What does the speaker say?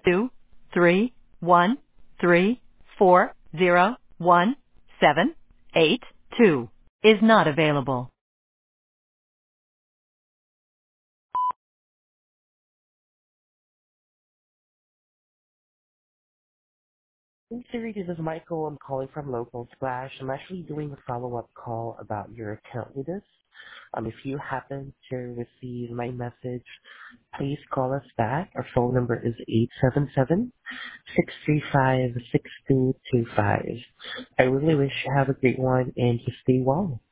231340178 is not available. Hey Siri, this is Michael. I'm calling from Local Splash. I'm actually doing a follow-up call about your account with us. If you happen to receive my message, please call us back. Our phone number is 877-635-6225. I really wish you have a great one and you stay well.